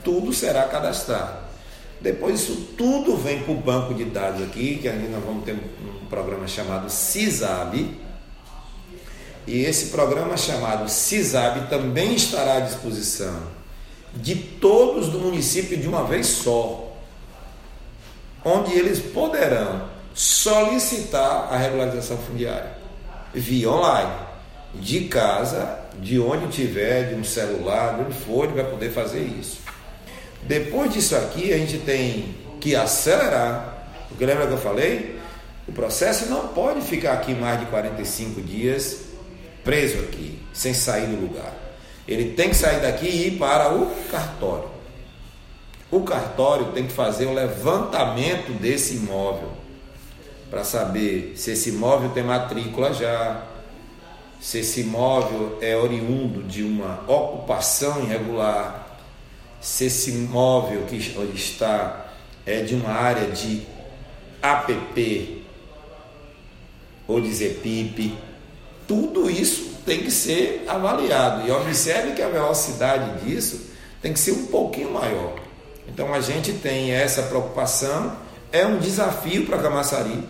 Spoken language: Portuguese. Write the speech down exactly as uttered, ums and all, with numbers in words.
tudo será cadastrado. Depois isso tudo vem para o banco de dados aqui, que ainda nós vamos ter um programa chamado CISAB, e esse programa chamado CISAB também estará à disposição de todos do município de uma vez só, onde eles poderão solicitar a regularização fundiária via online, de casa, de onde tiver, de um celular, de onde for, ele vai poder fazer isso. Depois disso aqui, a gente tem que acelerar, porque lembra que eu falei? O processo não pode ficar aqui mais de quarenta e cinco dias preso aqui, sem sair do lugar. Ele tem que sair daqui e ir para o cartório. O cartório tem que fazer o levantamento desse imóvel, para saber se esse imóvel tem matrícula já, se esse imóvel é oriundo de uma ocupação irregular, se esse imóvel que está é de uma área de A P P ou de Z P I P, tudo isso tem que ser avaliado. E observe que a velocidade disso tem que ser um pouquinho maior. Então a gente tem essa preocupação, é um desafio para Camaçari,